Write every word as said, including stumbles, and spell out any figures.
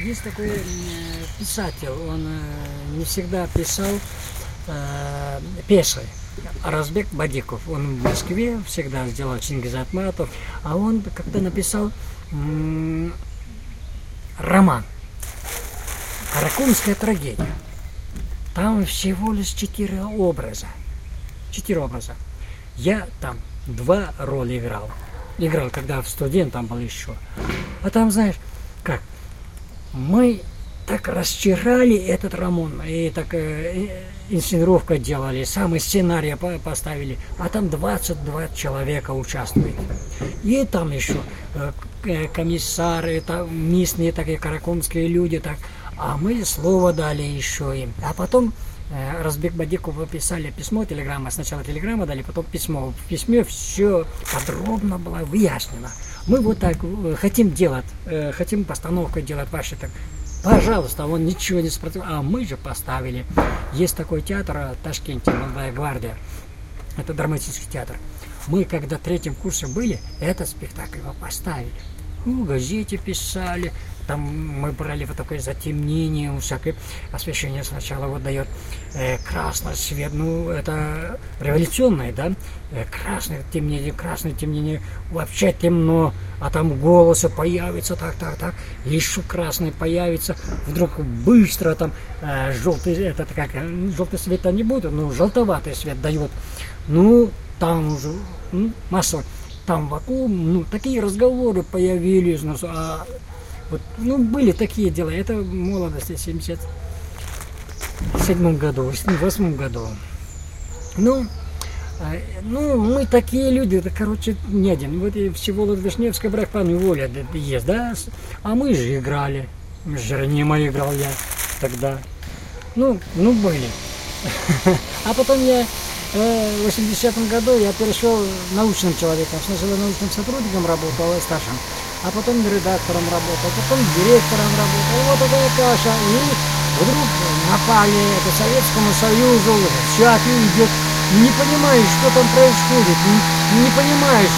есть такой э, писатель, он э, не всегда писал э, пьесы. Аразбек Бадиков, он в Москве всегда сделал Чингиз Айтматов, а он как-то написал м- роман «Каракумская трагедия». Там всего лишь четыре образа. Четыре образа. Я там два роли играл. Играл, когда студентом был еще. А там, знаешь, как? Мы так расчирали этот роман, и так э, инсценировка делали, самый сценарий поставили, а там двадцать два человека участвует. И там еще э, комиссары, там, местные такие каракумские люди, так, а мы слово дали еще им. А потом э, Разбек Бадикову писали письмо, телеграмма, сначала телеграмма дали, потом письмо. В письме все подробно было выяснено. Мы вот так э, хотим делать, э, хотим постановку делать ваши так. Пожалуйста, он ничего не сопротивлял. А мы же поставили. Есть такой театр в Ташкенте, «Молодая гвардия». Это драматический театр. Мы, когда в третьем курсе были, этот спектакль мы поставили. Ну, в газете писали. Там мы брали вот такое затемнение, всякое освещение сначала вот дает э, красный свет, ну это революционное, да, э, красное темнение, красное темнение, вообще темно, а там голосы появятся, так, так, так, еще красный появится, вдруг быстро там э, желтый, это как, желтый света не будет, но желтоватый свет дает, ну там уже ну, масса, там вокруг, ну такие разговоры появились, ну, а, вот, ну, были такие дела. Это в молодости, в семьдесят седьмом году, в восьмом году. Ну, э, ну, мы такие люди, это, короче, не один. Вот и Всеволод-Вишневская брак пан воля есть, да? А мы же играли. С Жеронима играл я тогда. Ну, ну, были. А потом я в восьмидесятом году я перешел научным человеком. Сначала научным сотрудником работал, старшим. А потом редактором работал, потом директором работал. И вот такая каша. И вдруг напали это Советскому Союзу, всякий идет. Не понимаешь, что там происходит. Не, не понимаешь,